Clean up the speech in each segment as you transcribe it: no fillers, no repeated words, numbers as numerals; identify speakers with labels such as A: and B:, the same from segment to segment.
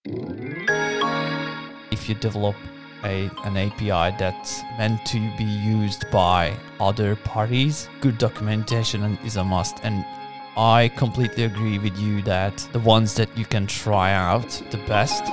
A: If you develop an API that's meant to be used by other parties, good documentation is a must. And I completely agree with you that the ones that you can try out the best.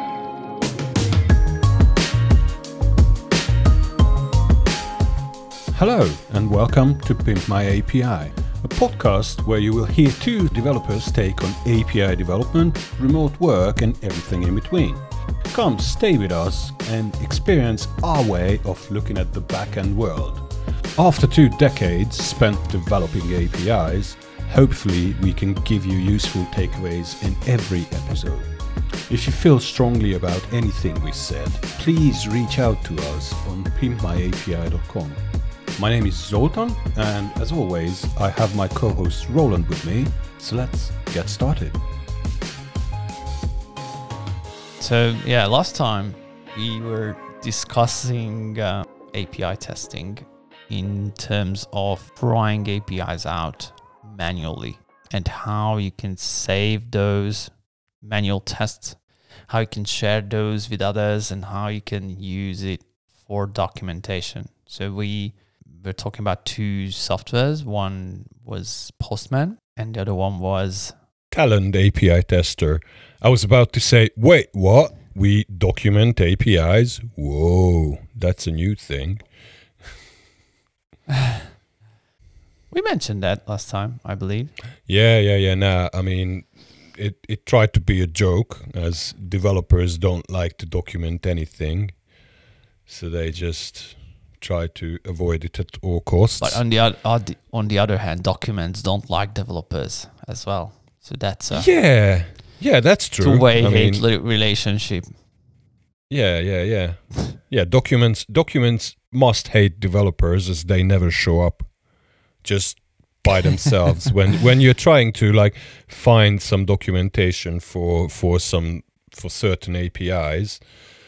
B: Hello and welcome to Pimp My API, a podcast where you will hear two developers take on API development, remote work and everything in between. Come stay with us and experience our way of looking at the backend world. After 2 decades spent developing APIs, hopefully we can give you useful takeaways in every episode. If you feel strongly about anything we said, please reach out to us on pimpmyapi.com. My name is Zoltan, and as always, I have my co-host Roland with me, so let's get started.
A: So yeah, last time we were discussing API testing in terms of trying APIs out manually and how you can save those manual tests, how you can share those with others, and how you can use it for documentation. So we're talking about 2 softwares. One was Postman and the other one was
B: Talend API Tester. I was about to say, wait, what? We document APIs? Whoa, that's a new thing.
A: We mentioned that last time, I believe.
B: Yeah. Nah, I mean, it tried to be a joke, as developers don't like to document anything. So they just try to avoid it at all costs.
A: But on the other hand, documents don't like developers as well. So that's a
B: yeah, that's true.
A: two-way relationship.
B: Yeah. Yeah, documents must hate developers as they never show up just by themselves. when you're trying to like find some documentation for certain APIs,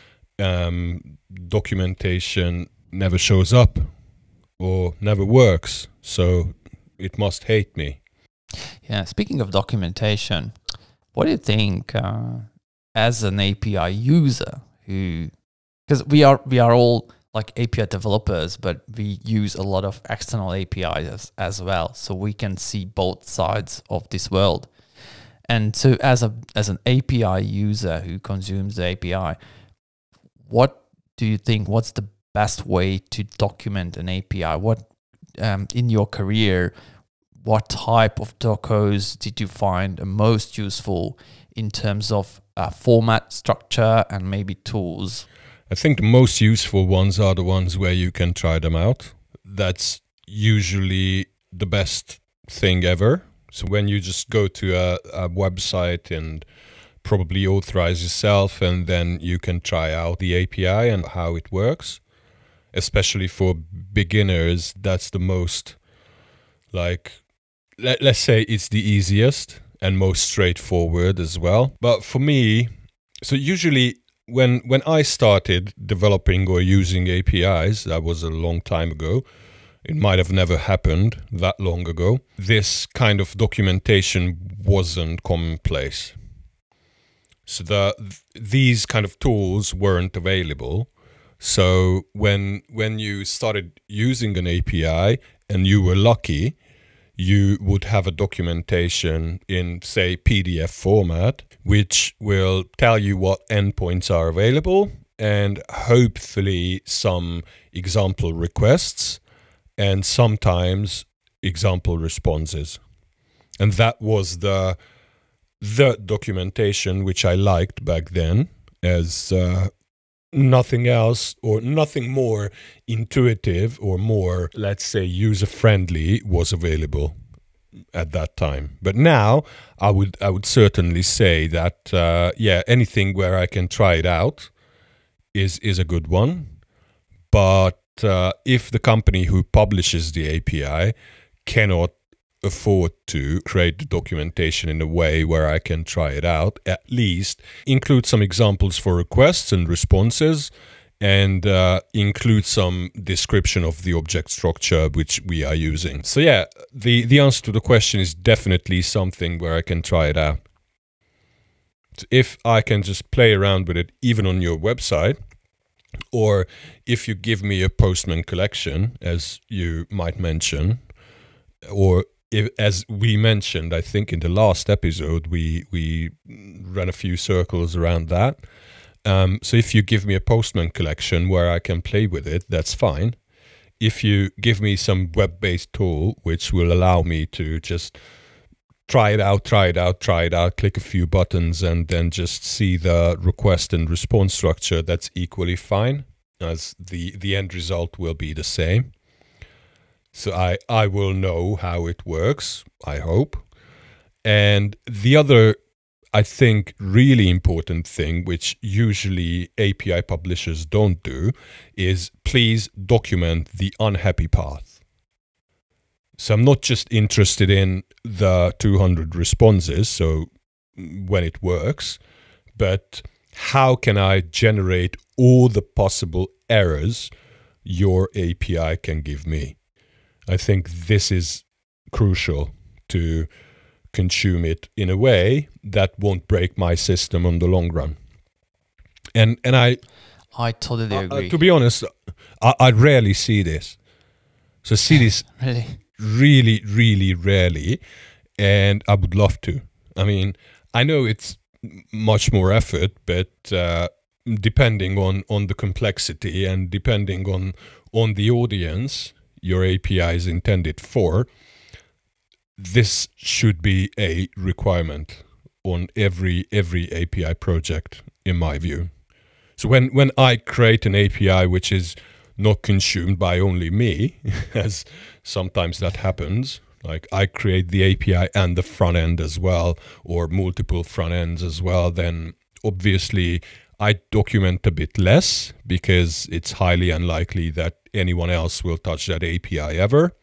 B: documentation never shows up or never works. So it must hate me.
A: Yeah, speaking of documentation, what do you think as an API user because we are all like API developers, but we use a lot of external APIs as well, so we can see both sides of this world. And so as an API user who consumes the API, what do you think, what's the best way to document an API? What in your career, what type of docos did you find most useful in terms of format, structure, and maybe tools?
B: I think the most useful ones are the ones where you can try them out. That's usually the best thing ever. So when you just go to a website and probably authorize yourself, and then you can try out the API and how it works. Especially for beginners, that's the most, like, let's say it's the easiest and most straightforward as well. But for me, so usually when I started developing or using APIs, that was a long time ago. It might have never happened that long ago. This kind of documentation wasn't commonplace. So these kind of tools weren't available. So when you started using an API and you were lucky, you would have a documentation in, say, PDF format, which will tell you what endpoints are available and hopefully some example requests and sometimes example responses. And that was the documentation which I liked back then, as nothing else or nothing more intuitive or more, let's say, user-friendly was available at that time. But now I would certainly say that anything where I can try it out is a good one. But if the company who publishes the API cannot afford to create the documentation in a way where I can try it out, at least include some examples for requests and responses, and include some description of the object structure which we are using. So yeah, the answer to the question is definitely something where I can try it out. So if I can just play around with it even on your website, or if you give me a Postman collection, as you might mention, or if, as we mentioned, I think in the last episode, we ran a few circles around that. So if you give me a Postman collection where I can play with it, that's fine. If you give me some web-based tool which will allow me to just try it out, click a few buttons, and then just see the request and response structure, that's equally fine, as the end result will be the same. So I will know how it works, I hope. And the other, I think, really important thing, which usually API publishers don't do, is please document the unhappy path. So I'm not just interested in the 200 responses, so when it works, but how can I generate all the possible errors your API can give me? I think this is crucial to consume it in a way that won't break my system on the long run. And I
A: totally agree.
B: To be honest, I rarely see this. So see this
A: Really?
B: really rarely, and I would love to. I mean, I know it's much more effort, but depending on the complexity and depending on the audience your API is intended for, this should be a requirement on every API project, in my view. So when I create an API which is not consumed by only me, as sometimes that happens, like I create the API and the front end as well, or multiple front ends as well, then obviously I document a bit less because it's highly unlikely that anyone else will touch that API ever.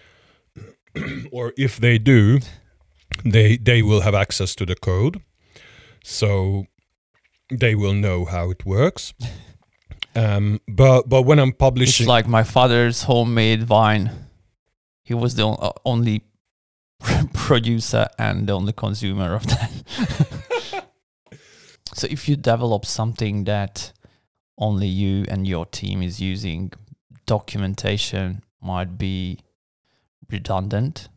B: Or if they do, they will have access to the code, so they will know how it works. But when I'm publishing,
A: It's like my father's homemade wine. He was the only producer and the only consumer of that. So if you develop something that only you and your team is using, documentation might be redundant.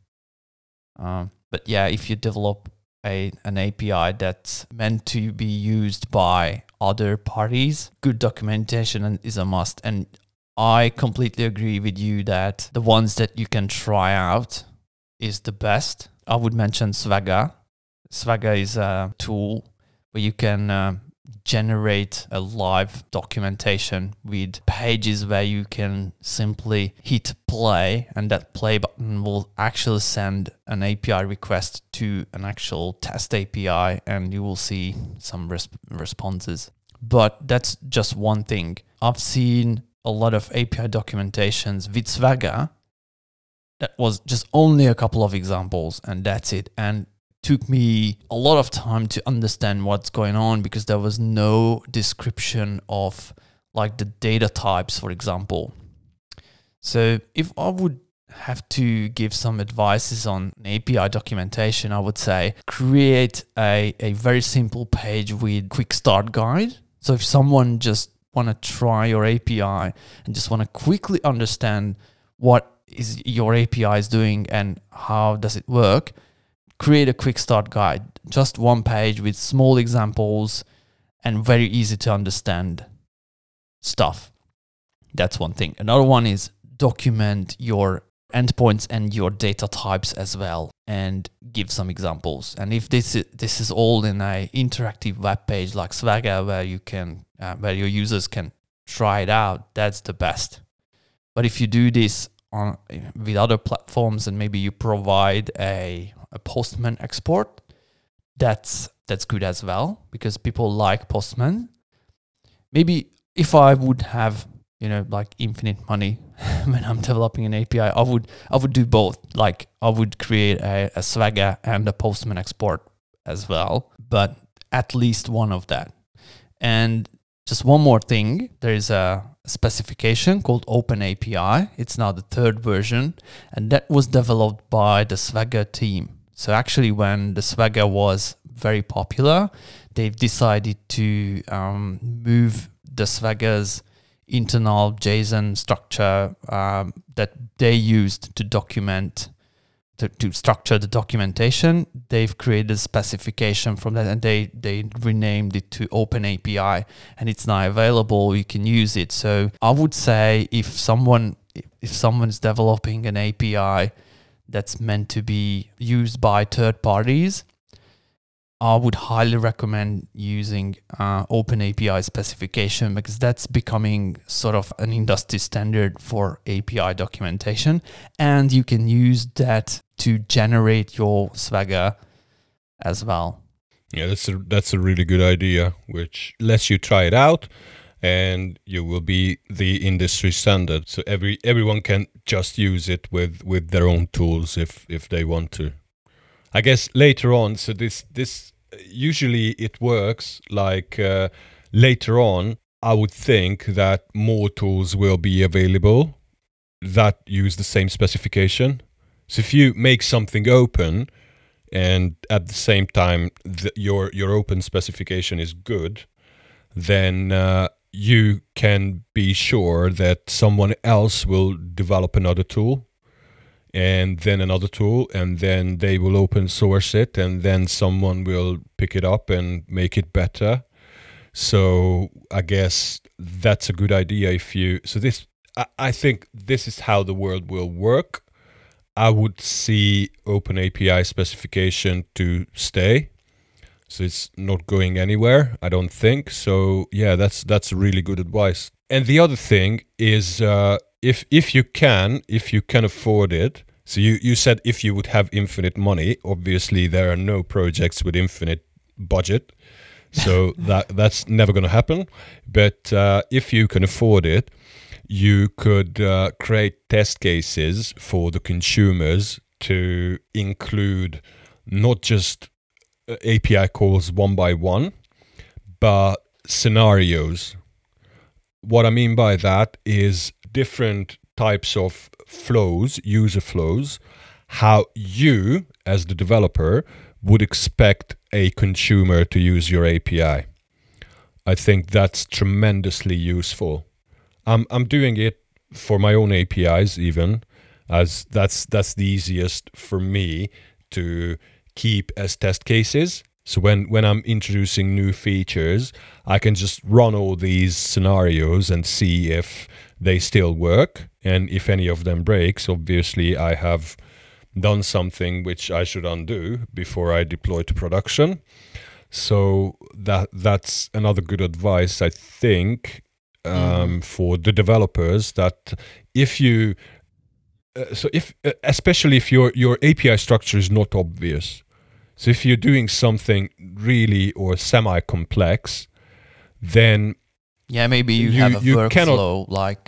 A: But yeah, if you develop an API that's meant to be used by other parties, good documentation is a must. And I completely agree with you that the ones that you can try out is the best. I would mention Swagger. Swagger is a tool where you can generate a live documentation with pages where you can simply hit play, and that play button will actually send an API request to an actual test API, and you will see some responses. But that's just one thing. I've seen a lot of API documentations with Swagger that was just only a couple of examples, and that's it. And took me a lot of time to understand what's going on because there was no description of like the data types, for example. So if I would have to give some advices on API documentation, I would say create a very simple page with quick start guide. So if someone just want to try your API and just want to quickly understand what is your API is doing and how does it work, create a quick start guide, just one page with small examples and very easy to understand stuff. That's one thing. Another one is document your endpoints and your data types as well and give some examples. And if this is all in a interactive web page like Swagger where you can where your users can try it out, that's the best. But if you do this with other platforms and maybe you provide a Postman export, that's good as well because people like Postman. Maybe if I would have like infinite money when I'm developing an API, I would do both. Like I would create a Swagger and a Postman export as well, but at least one of that. And just one more thing, there is a specification called OpenAPI. It's now the 3rd version, and that was developed by the Swagger team. So actually when the Swagger was very popular, they've decided to move the Swagger's internal JSON structure that they used to document, to structure the documentation. They've created a specification from that, and they renamed it to OpenAPI, and it's now available. You can use it. So I would say if someone's developing an API that's meant to be used by third parties, I would highly recommend using OpenAPI specification, because that's becoming sort of an industry standard for API documentation. And you can use that to generate your Swagger as well.
B: Yeah, that's a really good idea, which lets you try it out, and you will be the industry standard. So everyone can just use it with their own tools if they want to. I guess later on, so this usually it works like later on, I would think that more tools will be available that use the same specification. So if you make something open and at the same time your open specification is good, then you can be sure that someone else will develop another tool, and then another tool, and then they will open source it, and then someone will pick it up and make it better. So I guess that's a good idea. I think this is how the world will work. I would see OpenAPI specification to stay. So it's not going anywhere, I don't think. So yeah, that's really good advice. And the other thing is, if you can afford it. So you said if you would have infinite money. Obviously, there are no projects with infinite budget, so that's never going to happen. But if you can afford it, you could create test cases for the consumers to include not just API calls one by one, but scenarios. What I mean by that is different types of flows, user flows, how you as the developer would expect a consumer to use your API. I think that's tremendously useful. I'm doing it for my own APIs, even, as that's the easiest for me to keep as test cases. So when I'm introducing new features, I can just run all these scenarios and see if they still work. And if any of them breaks, obviously I have done something which I should undo before I deploy to production. So that's another good advice, I think, for the developers, that if you especially if your API structure is not obvious. So if you're doing something really or semi-complex, then
A: maybe you have a workflow like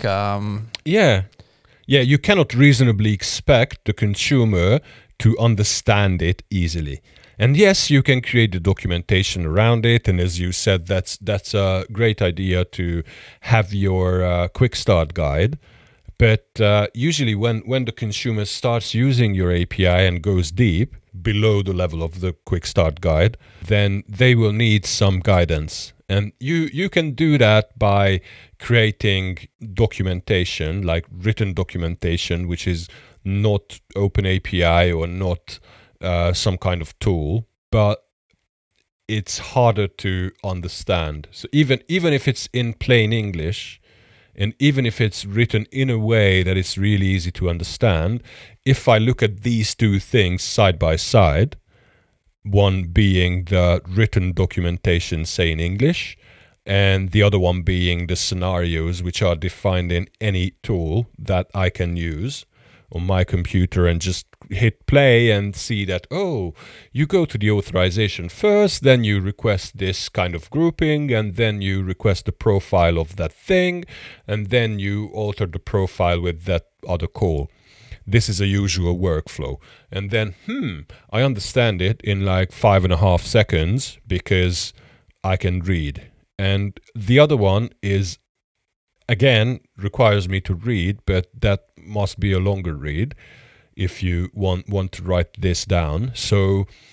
B: you cannot reasonably expect the consumer to understand it easily. And yes, you can create the documentation around it, and as you said, that's a great idea to have your quick start guide. But usually when the consumer starts using your API and goes deep below the level of the quick start guide, then they will need some guidance. And you can do that by creating documentation, like written documentation, which is not OpenAPI or not some kind of tool, but it's harder to understand. So even if it's in plain English, and even if it's written in a way that it's really easy to understand, if I look at these two things side by side, one being the written documentation, say in English, and the other one being the scenarios which are defined in any tool that I can use on my computer, and just hit play and see that, oh, you go to the authorization first, then you request this kind of grouping, and then you request the profile of that thing, and then you alter the profile with that other call. This is a usual workflow. And then, I understand it in like 5.5 seconds because I can read. And the other one is, again, requires me to read, but that must be a longer read if you want to write this down. So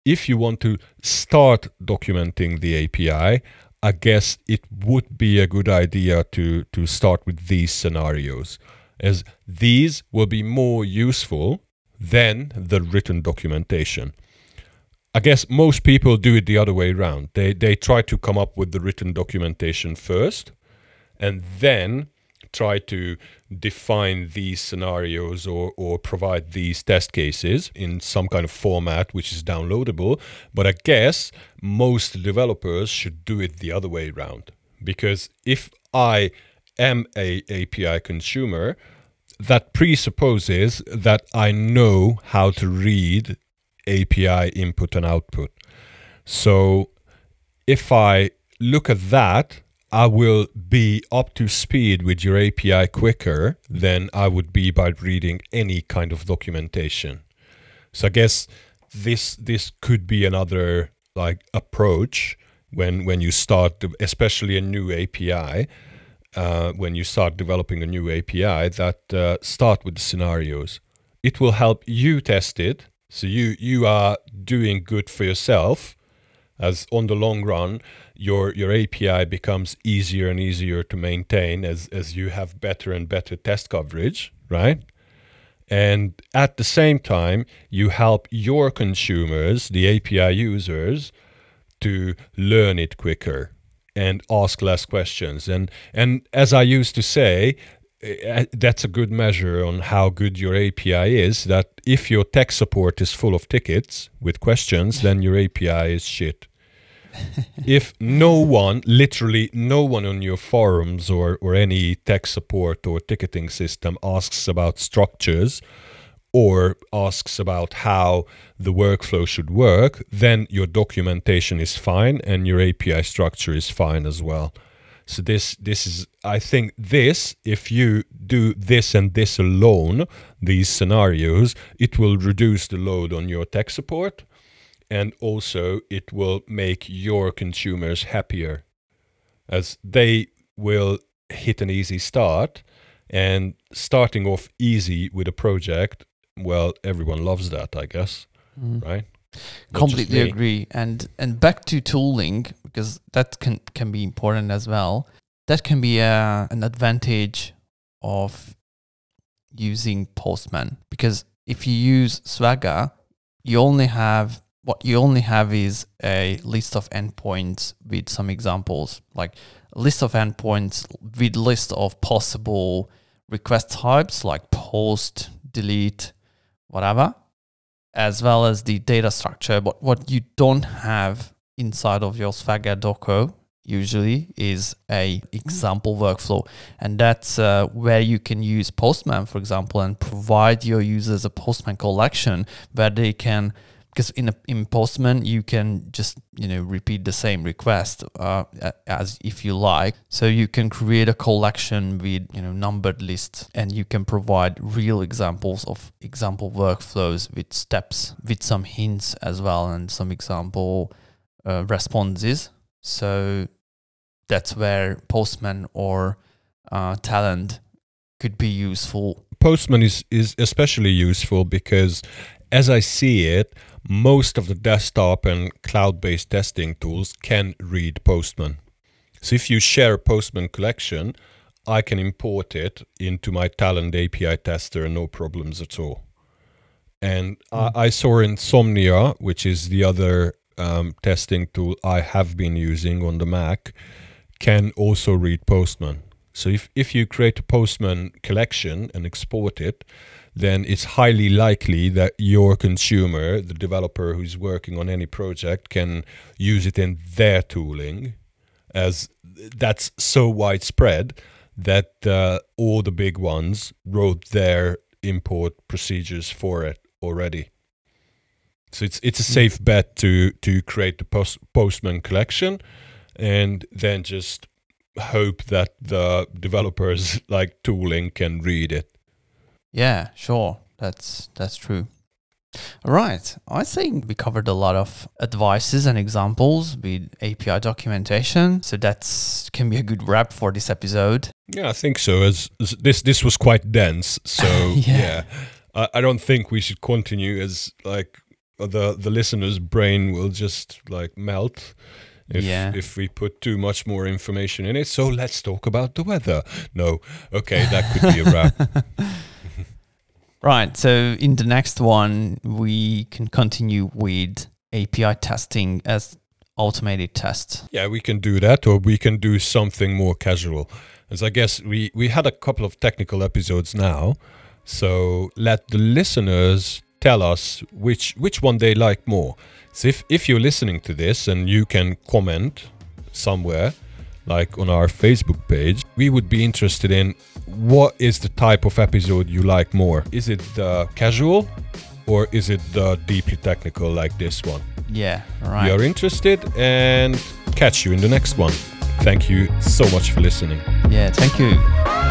B: if you want to start documenting the API, I guess it would be a good idea to start with these scenarios, as these will be more useful than the written documentation. I guess most people do it the other way around. They try to come up with the written documentation first, and then try to define these scenarios or provide these test cases in some kind of format which is downloadable. But I guess most developers should do it the other way around, because if I am a API consumer, that presupposes that I know how to read API input and output. So if I look at that, I will be up to speed with your API quicker than I would be by reading any kind of documentation. So I guess this could be another like approach when you start, especially a new API, when you start developing a new API, that start with the scenarios. It will help you test it, so you are doing good for yourself, as on the long run, your API becomes easier and easier to maintain as you have better and better test coverage, right? And at the same time, you help your consumers, the API users, to learn it quicker and ask less questions. And as I used to say, that's a good measure on how good your API is, that if your tech support is full of tickets with questions, then your API is shit. If literally no one on your forums or any tech support or ticketing system asks about structures or asks about how the workflow should work, then your documentation is fine and your API structure is fine as well. So this is, I think if you do this and this alone, these scenarios, it will reduce the load on your tech support, and also it will make your consumers happier, as they will hit an easy start. And starting off easy with a project, well, everyone loves that, I guess, right?
A: Completely agree. And back to tooling, because that can be important as well. That can be an advantage of using Postman, because if you use Swagger, what you only have is a list of endpoints with some examples, like a list of endpoints with list of possible request types like post, delete, whatever, as well as the data structure. But what you don't have inside of your Swagger Docker usually is a example workflow. And that's where you can use Postman, for example, and provide your users a Postman collection where they can, because in Postman you can just repeat the same request as if you like. So you can create a collection with numbered lists, and you can provide real examples of example workflows with steps, with some hints as well, and some example responses. So that's where Postman or Talend could be useful.
B: Postman is especially useful because, as I see it, most of the desktop and cloud-based testing tools can read Postman. So if you share a Postman collection, I can import it into my Talend API tester, no problems at all. And I saw Insomnia, which is the other testing tool I have been using on the Mac, can also read Postman. So if you create a Postman collection and export it, then it's highly likely that your consumer, the developer who's working on any project, can use it in their tooling, as that's so widespread that all the big ones wrote their import procedures for it already. So it's a safe bet to create the Postman collection and then just hope that the developers like tooling can read it.
A: Yeah, sure. That's true. All right. I think we covered a lot of advices and examples with API documentation. So that can be a good wrap for this episode.
B: Yeah, I think so. As this was quite dense. So yeah. I don't think we should continue, as like the listener's brain will just like melt if we put too much more information in it. So let's talk about the weather. No, okay, that could be a wrap.
A: Right. So in the next one, we can continue with API testing as automated tests.
B: Yeah, we can do that, or we can do something more casual. As I guess we had a couple of technical episodes now, so let the listeners tell us which one they like more. So if you're listening to this and you can comment somewhere, like on our Facebook page, we would be interested in what is the type of episode you like more. Is it the casual or is it the deeply technical like this one?
A: Yeah, right.
B: We are interested and catch you in the next one. Thank you so much for listening.
A: Yeah, thank you.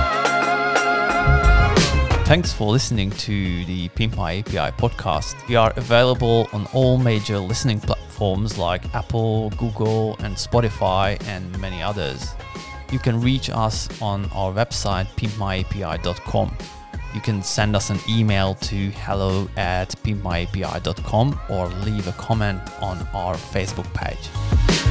A: Thanks for listening to the Pimp My API podcast. We are available on all major listening platforms like Apple, Google, and Spotify, and many others. You can reach us on our website, pimpmyapi.com. You can send us an email to hello@pimpmyapi.com or leave a comment on our Facebook page.